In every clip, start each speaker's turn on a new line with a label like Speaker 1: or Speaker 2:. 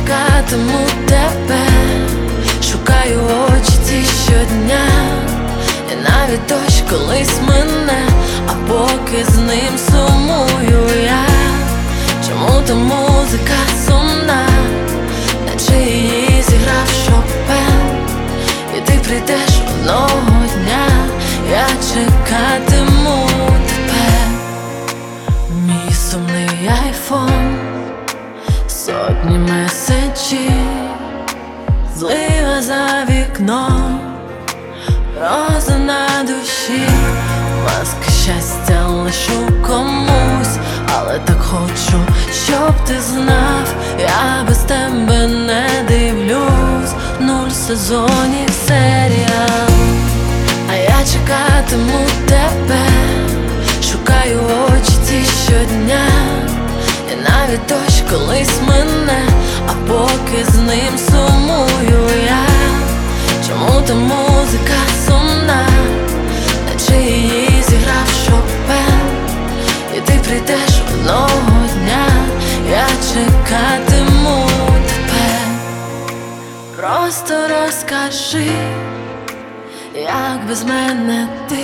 Speaker 1: чекатиму тебе, шукаю очі ці щодня, і навіть дощ колись мине, а поки з ним сумую я. Чому та музика сумна, наче її зіграв Шопен? І ти прийдеш одного дня, я чекатиму тебе. Мій сумний айфон, сотні меседжів, злива за вікном, роза на душі, маски щастя лишу комусь, але так хочу, щоб ти знав, я без тебе не дивлюсь 0 сезонів серіал. А я чекатиму тебе, шукаю очі ці щодня, і навіть дощ колись мине, а поки з ним сумую я. Чому та музика сумна, наче її зіграв Шопен? І ти прийдеш одного дня, я чекатиму тебе. Просто розкажи, як без мене ти,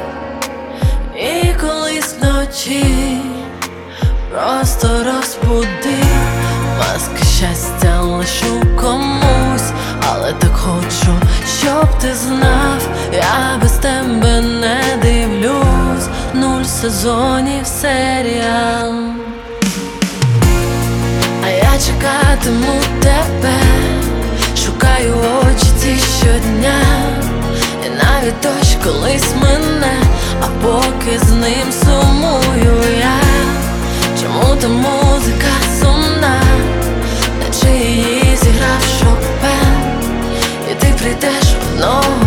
Speaker 1: і колись вночі просто розбуди, маски щастя лишу комусь, але так хочу, щоб ти знав, я без тебе не дивлюсь 0 сезонів серіал. А я чекатиму тебе, шукаю очі ці щодня, і навіть дощ колись мине, а поки з ним сумую я. Чому та музика сумна, наче її зіграв Шопен? І ти прийдеш одного